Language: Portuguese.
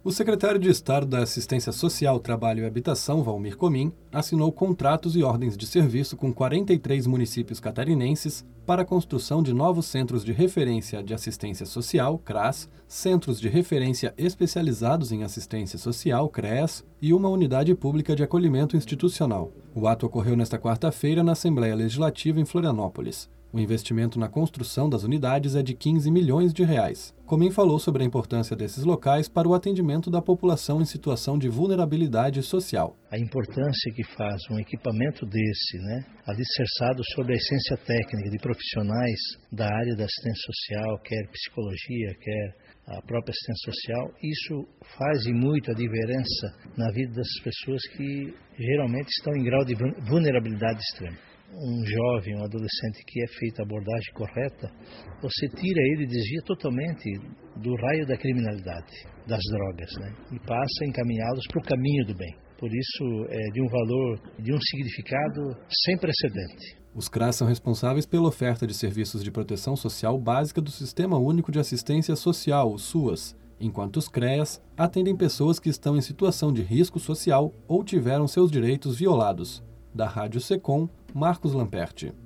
O secretário de Estado da Assistência Social, Trabalho e Habitação, Valmir Comin, assinou contratos e ordens de serviço com 43 municípios catarinenses para a construção de novos centros de referência de assistência social, CRAS, centros de referência especializados em assistência social, CREAS, e uma unidade pública de acolhimento institucional. O ato ocorreu nesta quarta-feira na Assembleia Legislativa em Florianópolis. O investimento na construção das unidades é de 15 milhões de reais. Comin falou sobre a importância desses locais para o atendimento da população em situação de vulnerabilidade social. A importância que faz um equipamento desse, alicerçado sobre a essência técnica de profissionais da área da assistência social, quer psicologia, quer a própria assistência social, isso faz e muito a diferença na vida das pessoas que geralmente estão em grau de vulnerabilidade extrema. Um jovem, um adolescente que é feita a abordagem correta, você tira ele e desvia totalmente do raio da criminalidade, das drogas, e passa a encaminhá-los para o caminho do bem. Por isso, é de um valor, de um significado sem precedente. Os CRAS são responsáveis pela oferta de serviços de proteção social básica do Sistema Único de Assistência Social, o SUAS, enquanto os CREAS atendem pessoas que estão em situação de risco social ou tiveram seus direitos violados. Da Rádio Secom, Marcos Lamperti.